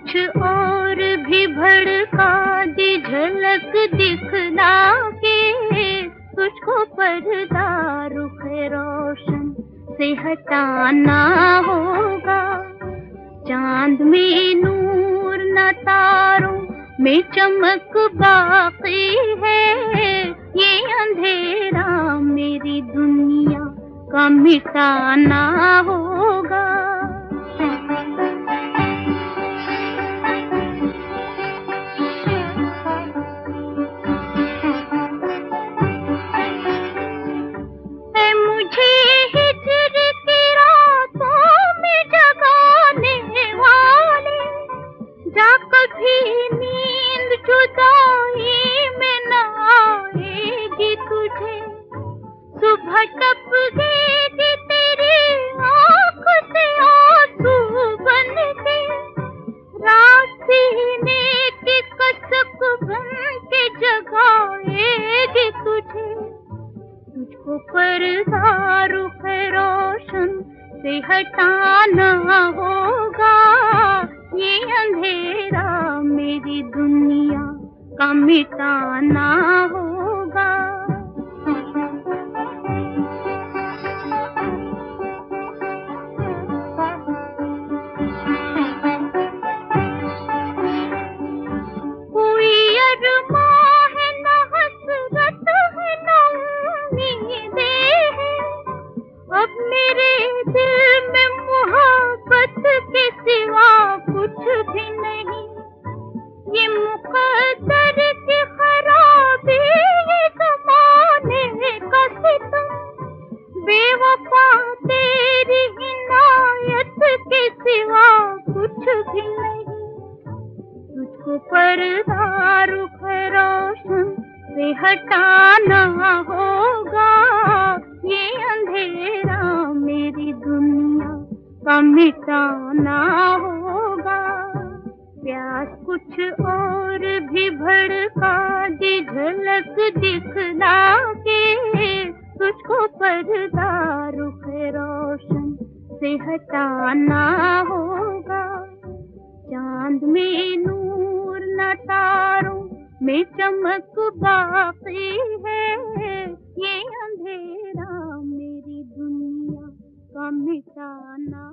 कुछ और भी भड़का दे, झलक दिखला के तुझको पर्दा रुख रोशन से हटाना होगा। चांद में नूर न तारों में चमक बाकी है, ये अंधेरा मेरी दुनिया का मिटाना होगा। मुझे हिज्र की रातों में जगाने वाले, जा कभी नींद जुदाई में न आएगी तुझे। सुबह टप गई तेरी आँख से आंसू बन के, रात सीने की कसक बन के जगाएगी तुझे। तुझको पर्दा रुख रोशन से हटाना होगा, ये अंधेरा मेरी दुनिया का मिटाना होगा। कोई अरमां है न हसरत है न उम्मीदें हैं, अब मेरे दिल में मोहब्बत के सिवा कुछ भी नहीं। ये मुकद्दर की खराबी, ये ज़माने का सितम, बेवफा तेरी इनायत के सिवा कुछ भी नहीं। तुझको पर्दा रुख रोशन से हटाना होगा, ये अंधेरा मेरी दुनिया का मिटाना होगा। प्यास कुछ और भी भड़का दे, झलक दिखला के तुझको पर्दा रुख रोशन से हटाना होगा। चांद में नूर न तारों में चमक बाकी है, ये अंधेरा मेरी दुनिया का मिटाना